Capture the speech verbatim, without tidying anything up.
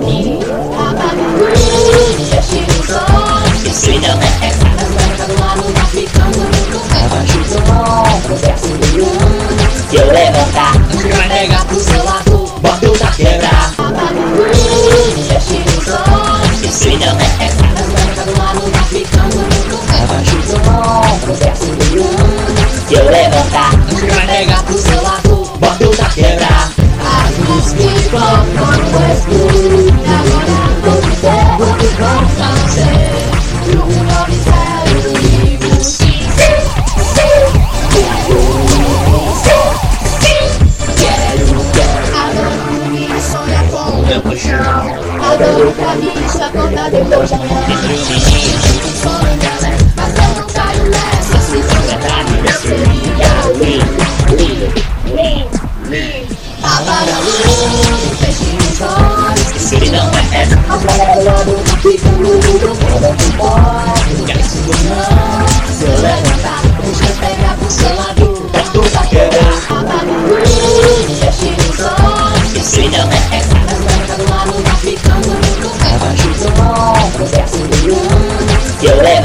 dormir. Apaga a luz, feche os olhos. Isso não é errado. As brancas do lado tá ficando muito bem. Abaixa os ombros, desce o mundo. Se eu levantar, vai pegar pro seu lado. Bota o da quebra. Apaga a luz, feche os olhos. Isso não é errado. As brancas do lado tá ficando muito bem. Abaixa os ombros, desce o mundo. Se eu levantar, vai pegar pro seu lado. Bota o da quebra. A luz ficou como escuro. E agora vamos ver o que vamos fazer. Grupo nove zero livro sim, sim, sim. Quero, quero. Adoro dormir e sonhar com o meu colchão. Adoro pra mim isso acordar depois da manhã. Sono galera, mas eu não caio nessa. Se for verdade, eu seria lindo, lindo, lindo, lindo. Apaga a luz, feche os olhos. Se não é essa, as brancas do lado tá ficando muito bem. Não importa, quer isso não. Se eu levantar, deixa eu pegar pro seu lado. Perto da quebra. Apaga a luz, feche os olhos. Se não é essa, as brancas do lado tá ficando muito bem. Abaixa os ombros, desce o mundo. Se eu levantar,